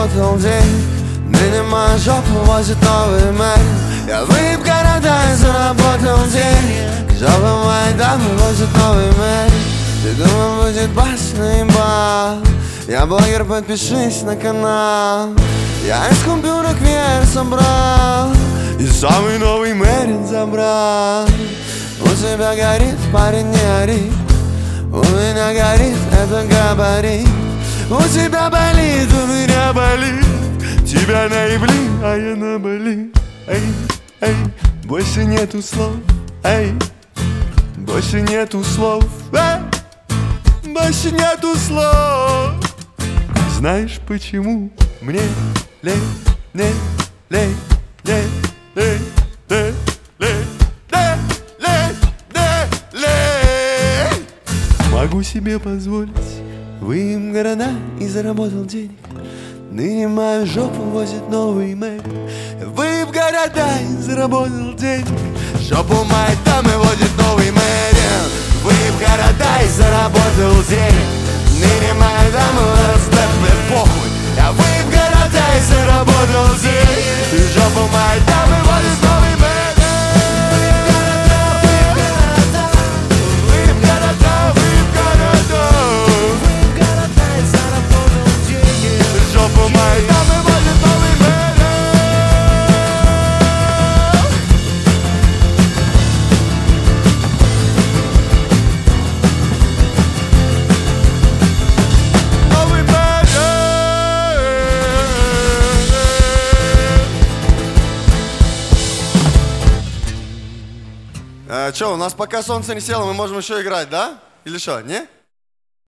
заработал денег. Ныне моя жопа возит новый мэр. Я выпил города и заработал денег. Жопа моей дамы возит новый мэр. Ты думал, будет басный бал? Я блогер, подпишись на канал. Я из купюрок веер собрал и самый новый Мерин забрал. У тебя горит, парень, не ори. У меня горит, это габарит. У тебя болит, у меня болит. Тебя наебли, а я наболит. Эй, эй, больше нету слов. Эй, больше нету слов. Эй, больше нету слов. Знаешь почему мне лей, лей, лей, лей, лей, лей, лей, лей, лей, лей, лей. Могу себе позволить выем города и заработал денег. Ныне мою жопу возит новый мэр. Выем города и заработал денег. Жопу моей дамы водит новый мэр. Выем города и заработал денег. Ныне моя дама растет, мне похуй. Я выем города и заработал денег. И жопу моей дамы водит новый мэр. Че, у нас пока солнце не село, мы можем еще играть, да? Или что, не?